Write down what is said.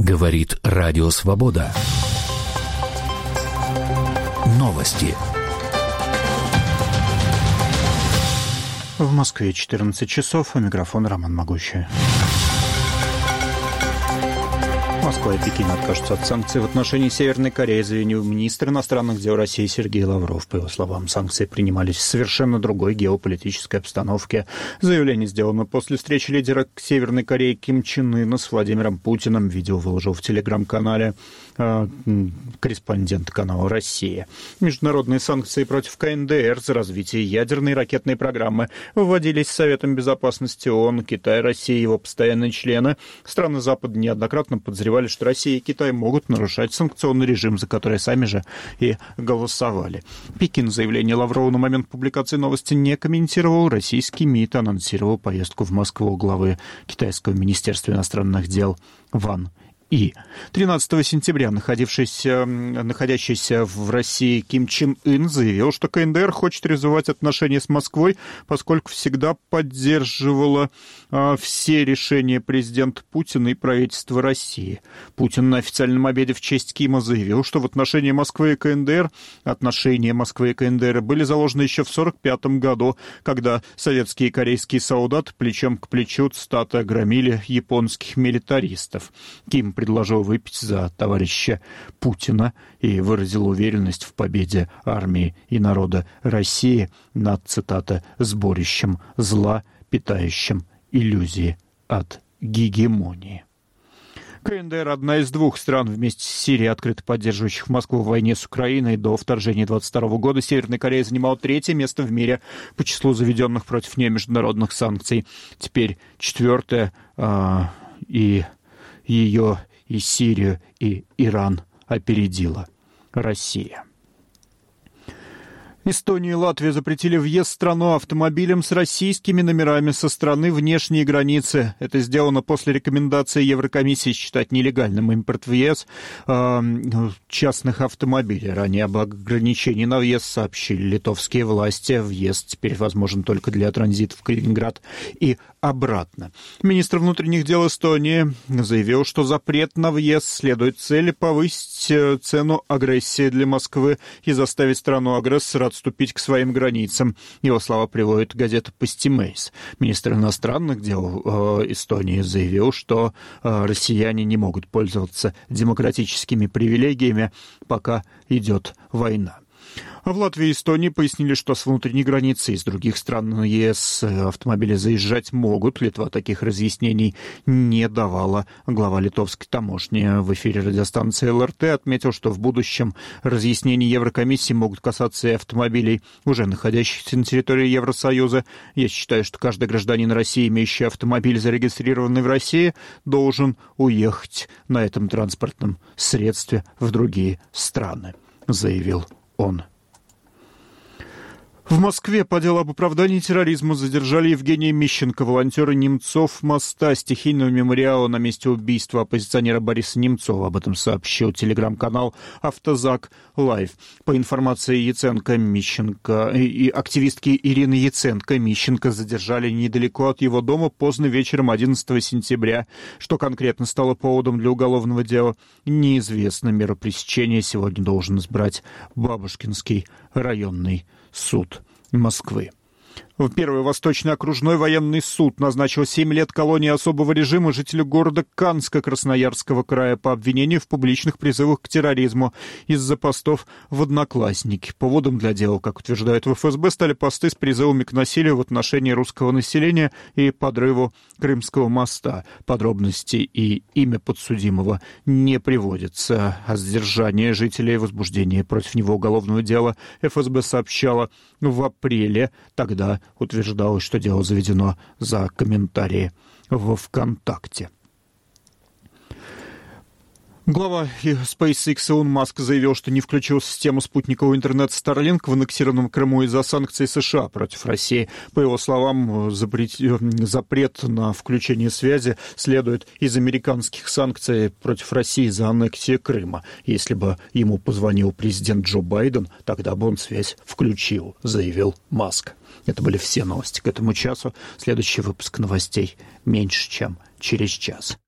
Говорит Радио Свобода. Новости. В Москве 14 часов. У микрофона Роман Могущий. Москва и Пекин откажутся от санкций в отношении Северной Кореи, заявил министр иностранных дел России Сергей Лавров. По его словам, санкции принимались в совершенно другой геополитической обстановке. Заявление сделано после встречи лидера Северной Кореи Ким Чен Ына с Владимиром Путиным. Видео выложил в телеграм-канале корреспондент канала «Россия». Международные санкции против КНДР за развитие ядерной и ракетной программы вводились Советом Безопасности ООН. Китай, Россия и его постоянные члены. Страны Запада неоднократно подозревали, что Россия и Китай могут нарушать санкционный режим, за который сами же и голосовали. Пекин заявление Лаврова на момент публикации новости не комментировал. Российский МИД анонсировал поездку в Москву главы китайского министерства иностранных дел Ван И. 13 сентября находящийся в России Ким Чен Ын заявил, что КНДР хочет развивать отношения с Москвой, поскольку всегда поддерживала все решения президента Путина и правительства России. Путин на официальном обеде в честь Кима заявил, что в отношении Москвы и КНДР были заложены еще в 1945 году, когда советские и корейские солдаты плечом к плечу цитата громили японских милитаристов. Ким предложил выпить за товарища Путина и выразил уверенность в победе армии и народа России над, цитата, «сборищем зла, питающим иллюзии от гегемонии». КНДР – одна из двух стран вместе с Сирией, открыто поддерживающих Москву в войне с Украиной. До вторжения 1922 года Северная Корея занимала третье место в мире по числу заведенных против нее международных санкций. Теперь четвертое, и ее и Сирию, и Иран опередила Россия. Эстония и Латвия запретили въезд в страну автомобилям с российскими номерами со стороны внешней границы. Это сделано после рекомендации Еврокомиссии считать нелегальным импорт в ЕС частных автомобилей. Ранее об ограничении на въезд сообщили литовские власти. Въезд теперь возможен только для транзита в Калининград и обратно. Министр внутренних дел Эстонии заявил, что запрет на въезд следует цели повысить цену агрессии для Москвы и заставить страну-агрессора отступить к своим границам. Его слова приводит газета «Постимейс». Министр иностранных дел Эстонии заявил, что россияне не могут пользоваться демократическими привилегиями, пока идет война. А в Латвии и Эстонии пояснили, что с внутренней границы из других стран ЕС автомобили заезжать могут. Литва таких разъяснений не давала. Глава литовской таможни в эфире радиостанции ЛРТ отметил, что в будущем разъяснения Еврокомиссии могут касаться и автомобилей, уже находящихся на территории Евросоюза. Я считаю, что каждый гражданин России, имеющий автомобиль, зарегистрированный в России, должен уехать на этом транспортном средстве в другие страны, заявил он. В Москве по делу об оправдании терроризма задержали Евгения Мищенко, волонтера Немцов моста, стихийного мемориала на месте убийства оппозиционера Бориса Немцова. Об этом сообщил телеграм-канал «Автозак Лайв». По информации Яценко, Мищенко и активистки Ирины Яценко, Мищенко задержали недалеко от его дома поздно вечером 11 сентября. Что конкретно стало поводом для уголовного дела, неизвестно. Меру пресечения сегодня должен избрать Бабушкинский районный суд Москвы. Первый Восточный окружной военный суд назначил 7 лет колонии особого режима жителю города Канска Красноярского края по обвинению в публичных призывах к терроризму из-за постов в «Одноклассники». Поводом для дела, как утверждают в ФСБ, стали посты с призывами к насилию в отношении русского населения и подрыву Крымского моста. Подробности и имя подсудимого не приводятся. О задержании жителей и возбуждении против него уголовного дела ФСБ сообщала в апреле. Тогда утверждалось, что дело заведено за комментарии во ВКонтакте. Глава SpaceX Илон Маск заявил, что не включил систему спутникового интернета Starlink в аннексированном Крыму из-за санкций США против России. По его словам, запрет на включение связи следует из американских санкций против России за аннексию Крыма. Если бы ему позвонил президент Джо Байден, тогда бы он связь включил, заявил Маск. Это были все новости к этому часу. Следующий выпуск новостей меньше, чем через час.